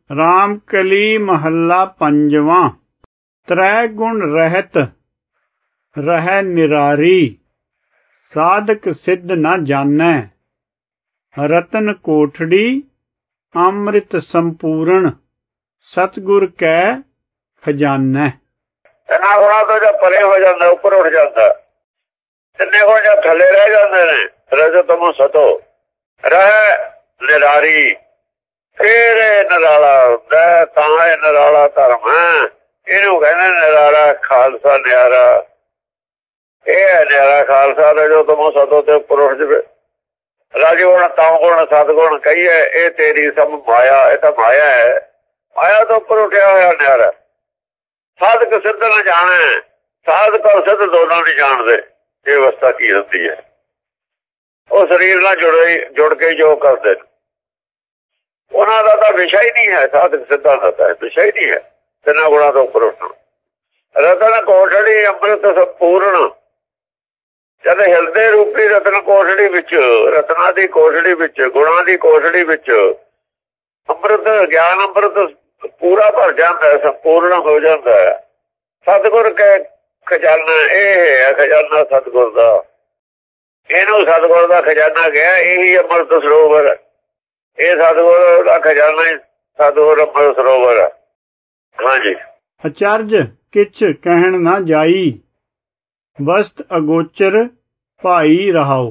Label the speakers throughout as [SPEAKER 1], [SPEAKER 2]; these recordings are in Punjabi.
[SPEAKER 1] राम कली महला पंजवां। त्रै गुण रहत रह निरारी, साधक सिद्ध न जानै। रतन कोठड़ी अमृत संपूर्ण, सतगुर कै खजानै।
[SPEAKER 2] इन्हां गुणां तो जब परे हो जाता, उपर उठ जाता, तिन्ने गुण जब थले रह जाते ने, रजो तमो सतो रह निरारी, फिर निराला हुंदा। तां ये निराला धर्म है, इहनूं कहंदे निराला खालसा न्यारा। ਇਹ ਹੈ ਨਿਆਰਾ ਖਾਲਸਾ ਦਾ ਜੋ ਤਮੋ ਸਤੋ ਤੇ ਉੱਪਰ ਉੱਠ ਜਾਵੇ। ਰਜਗੁਣ ਤਮਗੁਣ ਸਤਗੁਣ ਕਹੀਏ, ਇਹ ਤੇਰੀ ਸਭ ਮਾਇਆ, ਇਹ ਤਾਂ ਮਾਇਆ ਹੈ। ਮਾਇਆ ਤੋਂ ਉੱਪਰ ਉੱਠਿਆ ਹੋਇਆ ਨਿਆਰਾ। ਸਾਧਕ ਸਿੱਧ ਨਾ ਜਾਣੇ, ਸਾਧਕ ਔਰ ਸਿੱਧ ਦੋਨੋਂ ਨਹੀਂ ਜਾਣਦੇ ਇਹ ਅਵਸਥਾ ਕੀ ਹੁੰਦੀ ਹੈ। ਉਹ ਸਰੀਰ ਨਾਲ ਜੁੜ ਕੇ ਜੋ ਕਰਦੇ ਉਹਨਾਂ ਦਾ ਤਾਂ ਵਿਸ਼ਾ ਹੀ ਨਹੀਂ ਹੈ। ਸਾਧਕ ਸਿੱਧਾਂ ਦਾ ਤਾਂ ਵਿਸ਼ਾ ਹੀ ਨਹੀਂ ਹੈ ਤਿੰਨਾਂ ਗੁਣਾਂ ਤੋਂ ਉੱਪਰ ਉੱਠਣਾ। ਰਤਨ ਕੋਠੜੀ ਅੰਮ੍ਰਿਤ ਸੰਪੂਰਨ, ਜਦ ਹਿਲਦੇ ਰੂਪੀ ਰਤਨ ਕੋਠੜੀ ਵਿੱਚ, ਰਤਨਾਂ ਦੀ ਕੋਠੜੀ ਵਿੱਚ, ਗੁਣਾਂ ਦੀ ਕੋਠੜੀ ਵਿੱਚ ਅੰਮ੍ਰਿਤ ਗਿਆਨ ਅੰਮ੍ਰਿਤ ਪੂਰਾ ਭਰ ਜਾਂਦਾ, ਸੰਪੂਰਨ ਹੋ ਜਾਂਦਾ। ਸਤਿਗੁਰ ਕੇ ਖਜ਼ਾਨਾ, ਇਹ ਹੈ ਖਜ਼ਾਨਾ ਸਤਿਗੁਰ ਦਾ। ਇਹਨੂੰ ਸਤਿਗੁਰ ਦਾ ਖਜ਼ਾਨਾ ਗਿਆ। ਇਹੀ ਅੰਮ੍ਰਿਤ ਸਰੋਵਰ, ਇਹ ਸਤਿਗੁਰ ਦਾ ਖਜ਼ਾਨਾ ਹੀ ਸਤਿਗੁਰ ਅੰਮ੍ਰਿਤ ਸਰੋਵਰ ਹੈ। ਹਾਂਜੀ।
[SPEAKER 1] ਅਚਰਜ किछ कहन न जाई, वस्त अगोचर भाई रहाओ।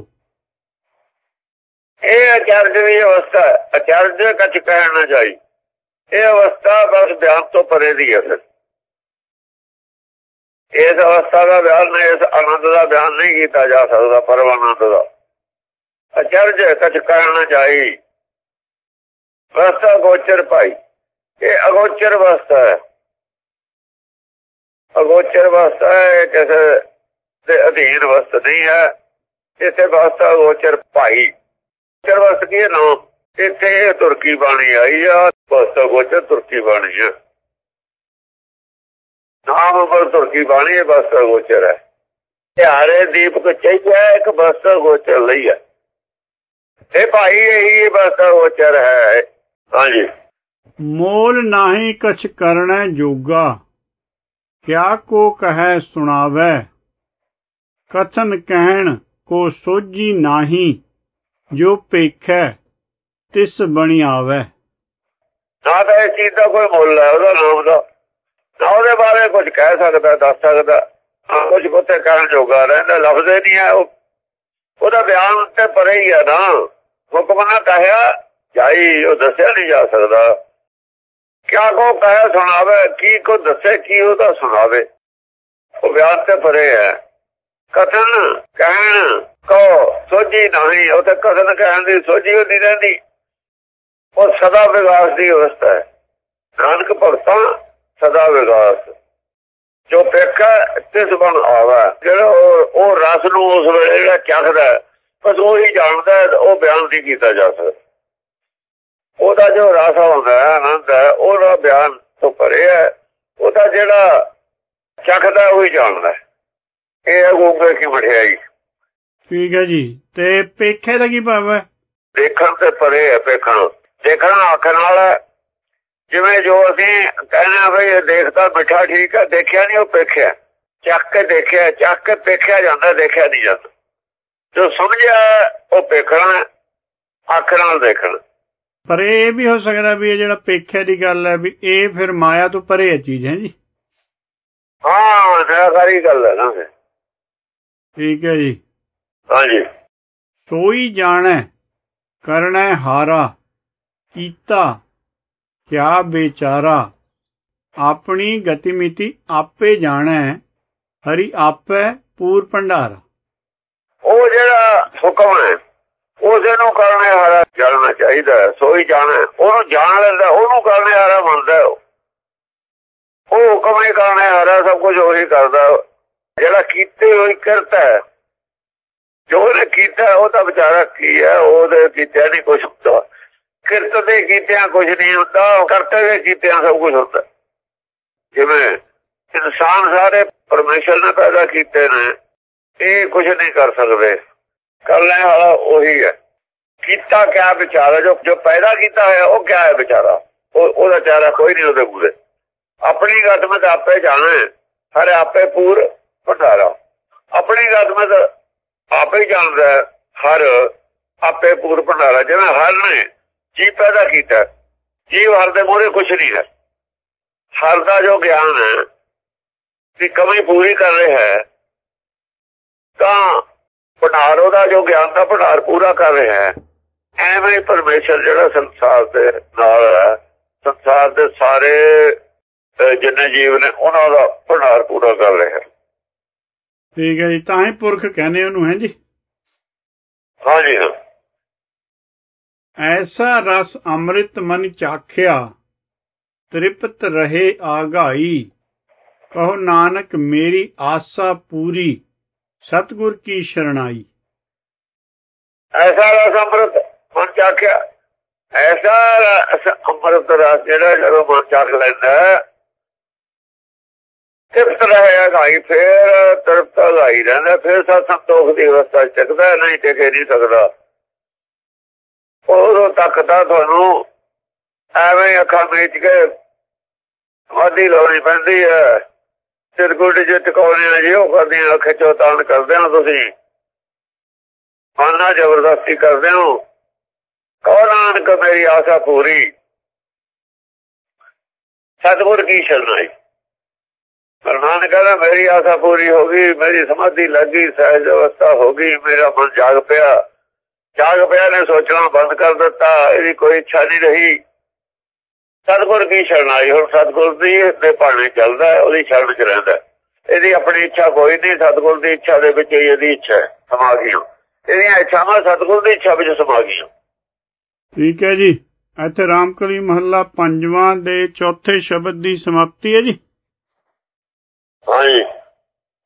[SPEAKER 2] ਇਹ ਅਚਰਜ ਦੀ ਅਵਸਥਾ, ਅਚਰਜ ਕੁਛ ਕਹਿਣ ਨਾ ਜਾਈ, ਇਹ ਅਵਸਥਾ ਬਸ ਬਿਆਨ ਤੋਂ ਪਰੇ ਦੀ ਹੈ। ਫਿਰ ਇਸ ਅਵਸਥਾ ਦਾ ਬਿਆਨ ਨਹੀਂ, ਇਸ ਆਨੰਦ ਦਾ ਬਿਆਨ ਨਹੀਂ ਕੀਤਾ ਜਾ ਸਕਦਾ, ਪਰਮਾਨੰਦ ਦਾ। ਅਚਰਜ ਕੁਛ ਕਹਿਣ ਨਾ ਜਾਈ, ਵਸਤ ਅਗੋਚਰ ਭਾਈ, ਇਹ ਅਗੋਚਰ ਅਵਸਥਾ ਹੈ। ਅਗੋਚਰ ਅਵਸਥਾ ਹੈ, ਕਿਸੇ ਦੇ ਅਧੀਨ ਅਵਸਥ ਨਹੀਂ ਹੈ। ਇੱਥੇ ਅਵਸਥਾ ਅਗੋਚਰ ਭਾਈ, ਅਗੋਚਰ ਅਵਸਥ ਕੀ ਹੈ ਨਾਮ। ਇੱਥੇ ਤੁਰਕੀ ਬਾਣੀ ਆਈ ਆ, ਅਵਸਥਾ ਅਗੋਚਰ ਤੁਰਕੀ ਬਾਣੀ ਹੈ। ਨਾਮ ਉੱਪਰ ਤੁਰਕੀ ਬਾਣੀ, ਅਵਸਥਾ ਅਗੋਚਰ ਹੈ। ਧਿਆਰੇ ਦੀਪਕ ਚਾਹੀਦਾ, ਇੱਕ ਅਵਸਥਾ ਅਗੋਚਰ ਲਈ ਹੈ। ਇਹ ਭਾਈ ਇਹੀ ਅਵਸਥਾ ਅਗੋਚਰ ਹੈ। ਹਾਂਜੀ।
[SPEAKER 1] मोल नाही कछ करनै जोगा, क्या को कह सुनावै। कथन कहन को सोझी नाही, जो पेखै तिस बणी आवै।
[SPEAKER 2] ਨਾ ਤਾਂ ਇਸ ਚੀਜ਼ ਦਾ ਕੋਈ ਮੁੱਲ ਹੈ ਉਹਦਾ ਨਾਮ ਦਾ, ਨਾ ਉਹਦੇ ਬਾਰੇ ਕੁਝ ਕਹਿ ਸਕਦਾ, ਦੱਸ ਸਕਦਾ। ਕੁਝ ਉੱਥੇ ਕਹਿਣ ਜੋਗਾ ਰਹਿੰਦਾ, ਲਫ਼ਜ਼ ਨਹੀਂ ਹੈ। ਉਹਦਾ ਬਿਆਨ ਤੇ ਪਰੇ ਹੀ ਹੈ ਨਾ। ਹੁਕਮ ਨਾ ਕਹਿਆ ਜਾਈ, ਉਹ ਦੱਸਿਆ ਨਹੀਂ ਜਾ ਸਕਦਾ। ਕਿਆ ਕੋ ਕਹਿ ਸੁਣਾਵੇ, ਕੀ ਕੋ ਦੱਸੇ, ਕੀ ਉਹਦਾ ਸੁਣਾਵੇ, ਉਹ ਬਿਆਨ ਤੇ ਪਰੇ ਹੈ। ਕਥਨ ਕਹਿਣ ਕੋ ਸੋਝੀ ਨਹੀਂ, ਉਹ ਤੇ ਕਥਨ ਕਹਿਣ ਦੀ ਸੋਝੀ ਨਹੀਂ ਰਹਿੰਦੀ। ਉਹ ਸਦਾ ਵਿਕਾਸ ਦੀ ਅਵਸਥਾ ਹੈ। ਨਾਨਕ ਭਗਤਾਂ ਸਦਾ ਵਿਕਾਸ, ਜੋ ਪੇਖਾ ਤਿਸ ਬਣ ਆਵਾ। ਜਿਹੜਾ ਉਹ ਰਸ ਨੂੰ ਉਸ ਵੇਲੇ ਜਿਹੜਾ ਚੱਖਦਾ, ਬਸ ਉਹੀ ਜਾਣਦਾ, ਉਹ ਬਿਆਨ ਨਹੀਂ ਕੀਤਾ ਜਾ ਸਕਦਾ। ਉਹਦਾ ਜੋ ਰਸ ਹੁੰਦਾ ਹੈ, ਆਨੰਦ ਹੈ, ਉਹਦਾ ਬਿਆਨ ਤੋਂ ਪਰੇ ਹੈ। ਉਹਦਾ ਜਿਹੜਾ ਚੱਖਦਾ ਉਹੀ ਜਾਣਦਾ। ਇਹ ਹੈ ਗੂੰਗੇ ਕੀ ਮਠਿਆਈ।
[SPEAKER 1] ਠੀਕ ਹੈ ਜੀ। ਤੇ ਪੇਖੇ ਦਾ ਕੀ ਭਾਵ ਹੈ?
[SPEAKER 2] ਦੇਖਣ ਤੇ ਪਰੇ ਹੈ। ਦੇਖਣਾ ਅੱਖ ਨਾਲ ਹੈ। ਜਿਵੇਂ ਜੋ ਅਸੀਂ ਕਹਿੰਦੇ ਬਈ ਇਹ ਦੇਖਦਾ ਮਿੱਠਾ ਠੀਕ ਹੈ, ਦੇਖਿਆ ਨਹੀਂ, ਉਹ ਪੇਖਿਆ। ਚੱਕ ਕੇ ਦੇਖਿਆ, ਚੱਕ ਕੇ ਪੇਖਿਆ ਜਾਂਦਾ, ਦੇਖਿਆ ਨਹੀਂ ਜਾਂਦਾ। ਜੋ ਸਮਝਿਆ ਉਹ ਪੇਖਣਾ, ਅੱਖ ਨਾਲ ਦੇਖਣਾ।
[SPEAKER 1] ਪਰ ਇਹ ਵੀ ਹੋ ਸਕਦਾ ਵੀ ਇਹ ਜਿਹੜਾ ਪੇਖੇ ਦੀ ਗੱਲ ਹੈ ਵੀ ਇਹ ਫਿਰ ਮਾਇਆ ਤੋਂ ਪਰੇ ਹੈ ਚੀਜ਼, ਹੈ ਜੀ।
[SPEAKER 2] ਹਾਂ, ਨਿਰਾਕਾਰੀ ਗੱਲ ਹੈ ਨਾ।
[SPEAKER 1] ਠੀਕ ਹੈ ਜੀ।
[SPEAKER 2] ਹਾਂਜੀ।
[SPEAKER 1] ਸੋਈ ਜਾਣੈ ਕਰਨੈ ਹਾਰਾ, ਕੀਤਾ ਕਿਆ ਬੇਚਾਰਾ। ਆਪਣੀ ਗਤੀਮਿਤੀ ਆਪੇ ਜਾਣੈ, ਹਰੀ ਆਪੇ ਪੂਰ ਭੰਡਾਰਾ।
[SPEAKER 2] ਉਹ ਜਿਹੜਾ ਹੁਕਮ ਹੈ ਉਸੇ ਨੂੰ ਕਰਨੇ ਹਾਰਾ ਜਾਣਨਾ ਚਾਹੀਦਾ। ਸੋਈ ਜਾਣਾ, ਉਹਨੂੰ ਜਾਣ ਲੈਂਦਾ, ਉਹਨੂੰ ਕਰਨੇ ਹਾਰਾ ਮੰਨਦਾ। ਉਹ ਹੁਕਮ ਹੀ ਕਰਨੇ ਹਾਰਾ, ਸਭ ਕੁਝ ਉਹੀ ਕਰਦਾ। ਜਿਹੜਾ ਕੀਤੇ ਹੋਈ ਕਿਰਤ ਹੈ, ਜੋ ਉਹਨੇ ਕੀਤਾ ਉਹ ਤਾਂ ਵਿਚਾਰਾ ਕੀ ਹੈ, ਉਹਦੇ ਕੀਤਿਆਂ ਨਹੀਂ ਕੁਛ ਹੁੰਦਾ। ਕਿਰਤ ਦੇ ਕੀਤਿਆਂ ਕੁਛ ਨਹੀਂ ਹੁੰਦਾ, ਕਰਤੇ ਦੇ ਕੀਤਿਆਂ ਸਭ ਕੁਛ ਹੁੰਦਾ। ਜਿਵੇਂ ਇਨਸਾਨ ਸਾਰੇ ਪਰਮੇਸ਼ਰ ਨੇ ਪੈਦਾ ਕੀਤੇ ਨੇ, ਇਹ ਕੁਛ ਨਹੀਂ ਕਰ ਸਕਦੇ। ਕਰਨੇ ਵਾਲਾ ਉਹੀ ਹੈ। ਕੀਤਾ ਕਿਆ ਵਿਚਾਰਾ, ਜੋ ਪੈਦਾ ਕੀਤਾ ਹੋਇਆ ਉਹ ਕਿਆ ਹੈ ਵਿਚਾਰਾ, ਉਹਦਾ ਚਾਰਾ ਕੋਈ ਨਹੀਂ ਉਹਦੇ ਮੂਹਰੇ। ਆਪਣੀ ਗਤਮਤ ਆਪੇ ਜਾਣਾ, ਹਰ ਆਪੇ ਪੂਰ ਭੰਡਾਰਾ। ਆਪਣੀ ਗਤਮਤ ਆਪੇ ਜਾਣਦਾ, ਹਰ ਆਪੇ ਪੂਰ ਭੰਡਾਰਾ। ਜਿਵੇਂ ਹਰ ਨੇ ਜੀਵ ਪੈਦਾ ਕੀਤਾ, ਜੀਵ ਹਰ ਦੇ ਮੂਹਰੇ ਕੁਛ ਨਹੀਂ ਹੈ। ਹਰ ਦਾ ਜੋ ਗਿਆਨ ਹੈ ਵੀ ਕਮੀ ਪੂਰੀ ਕਰ ਰਿਹਾ ਹੈ, ਤਾਂ ਭੰਡਾਰ ਉਹਦਾ ਜੋ ਗਿਆਨ ਦਾ ਭੰਡਾਰ ਪੂਰਾ ਕਰ ਰਿਹਾ ਹੈ। ਐਵੇਂ ਹੀ ਪਰਮੇਸ਼ਰ ਜਿਹੜਾ ਸੰਸਾਰ ਦੇ ਨਾਲ ਹੈ, ਸੰਸਾਰ ਦੇ ਸਾਰੇ ਜਿੰਨੇ ਜੀਵ ਨੇ ਉਹਨਾਂ ਦਾ ਭੰਡਾਰ ਪੂਰਾ ਕਰ ਰਿਹਾ।
[SPEAKER 1] ਠੀਕ ਹੈ ਜੀ, ਤਾਂ ਹੀ ਪੁਰਖ ਕਹਿੰਦੇ ਉਹਨੂੰ, ਹੈ ਜੀ।
[SPEAKER 2] ਹਾਂਜੀ ਹਾਂ।
[SPEAKER 1] ਐਸਾ ਰਸ ਅੰਮ੍ਰਿਤ ਮਨ ਚਾਖਿਆ, ਤ੍ਰਿਪਤ ਰਹੇ ਆਗਾਈ। ਕਹੋ ਨਾਨਕ ਮੇਰੀ ਆਸਾ ਪੂਰੀ, ਸਤਿਗੁਰ ਕੀ ਸ਼ਰਣਾਈ।
[SPEAKER 2] ਐਸਾ ਰਸ ਅੰਮ੍ਰਿਤ ਮਨ ਚਾਖਿਆ, ਐਸਾ ਰਸ ਅੰਮ੍ਰਿਤ ਰਸ ਜਿਹੜਾ ਜਦੋਂ ਮਨ ਚਾਖ ਲੈਂਦਾ, ਤ੍ਰਿਪਤ ਰਹੇ ਆਗਾਈ। ਫੇਰ ਤ੍ਰਿਪਤ ਆਗਾਈ ਰਹਿੰਦਾ, ਫੇਰ ਸਤ ਸੰਤੋਖ ਦੀ ਅਵਸਥਾ ਚ ਟਿਕਦਾ, ਨਹੀਂ ਟਿਕੇ ਨਹੀਂ ਸਕਦਾ। ਉਦੋਂ ਤੱਕ ਤਾਂ ਤੁਹਾਨੂੰ ਐਵੇਂ ਅੱਖਾਂ ਮੀਚ ਕੇ ਵਾਧੀ ਲਾਉਣੀ ਪੈਂਦੀ ਹੈ। ਸਿਰਗੁੱਡ ਚ ਟਿਕਾਉਣੇ ਆ ਜੀ, ਉਹ ਕਰਦੇ ਆ, ਖਿੱਚੋ ਤਾਣ ਕਰਦੇ ਹੋ ਤੁਸੀਂ, ਮਨ ਨਾਲ ਜ਼ਬਰਦਸਤੀ ਕਰਦੇ ਹੋ। ਕਹੋ ਨਾਨਕ ਮੇਰੀ ਆਸਾ ਪੂਰੀ, ਸਤਿਗੁਰ ਕੀ ਸ਼ਰਨਾਈ। ਨਾਨਕ ਕਹਿੰਦਾ ਮੇਰੀ ਆਸਾ ਪੂਰੀ ਹੋ ਗਈ, ਮੇਰੀ ਸਮਾਧੀ ਲੱਗ ਗਈ, ਸਹਿਜ ਅਵਸਥਾ ਹੋ ਗਈ, ਮੇਰਾ ਮਨ ਜਾਗ ਪਿਆ। ਜਾਗ ਪਿਆ ਨੇ ਸੋਚਣਾ ਬੰਦ ਕਰ ਦਿੱਤਾ, ਇਹਦੀ ਕੋਈ ਇੱਛਾ ਨਹੀਂ ਰਹੀ। ਸਤਿਗੁਰ ਕੀ ਸ਼ਰਨਾਈ। ਹੁਣ ਸਤਿਗੁਰ ਦੀ ਭਾਣੇ ਚੱਲਦਾ, ਉਹਦੀ ਸ਼ਰਨ ਚ ਰਹਿੰਦਾ। ਇਹਦੀ ਆਪਣੀ ਇੱਛਾ ਕੋਈ ਨਹੀਂ, ਸਤਿਗੁਰ ਦੀ ਇੱਛਾ ਦੇ ਵਿੱਚ ਇਹਦੀ ਇੱਛਾ ਸਮਾ ਗਈਆਂ, ਇਹਦੀਆਂ ਇੱਛਾਵਾਂ ਸਤਿਗੁਰ ਦੀ ਇੱਛਾ ਵਿੱਚ ਸਮਾ ਗਈਆਂ।
[SPEAKER 1] ਠੀਕ ਹੈ ਜੀ। ਇੱਥੇ ਰਾਮਕਲੀ ਮਹੱਲਾ ਪੰਜਵਾਂ ਦੇ ਚੌਥੇ ਸ਼ਬਦ ਦੀ ਸਮਾਪਤੀ ਹੈ ਜੀ।
[SPEAKER 2] ਹਾਂਜੀ।